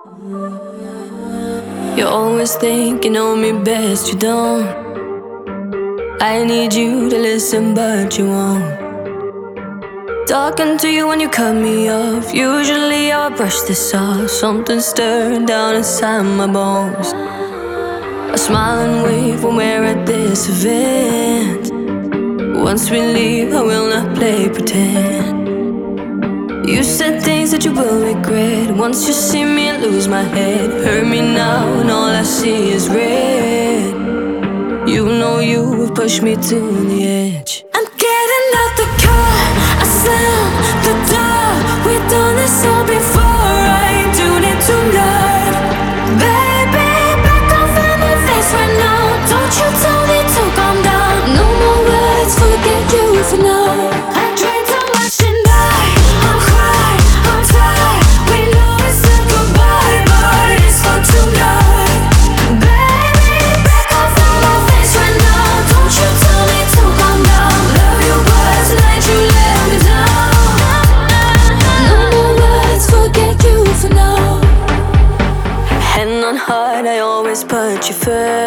You always think you know me best, you don't. I need you to listen, but you won't. Talking to you when you cut me off. Usually I brush this off. Something stirring down inside my bones. I smile and wave when we're at this event. Once we leave, I will not play pretend. You said things that you will regret. Once you see me, I lose my head. Hurt me now, and all I see is red. You know you have pushed me to the edge. I'm getting out the car, I slam the door. We've done this all before, I ain't doing it tonight. Baby, back off in my face right now. Don't you tell me to calm down. No more words, forget you for now. I drank too much tonight. I'm crying, I'm tired. We know we said goodbye, but it's for tonight. Baby, back off in my face right now. Don't you tell me to calm down. Love you, but tonight you let me down. No more words, forget you for now. Hand on heart, I always put you first.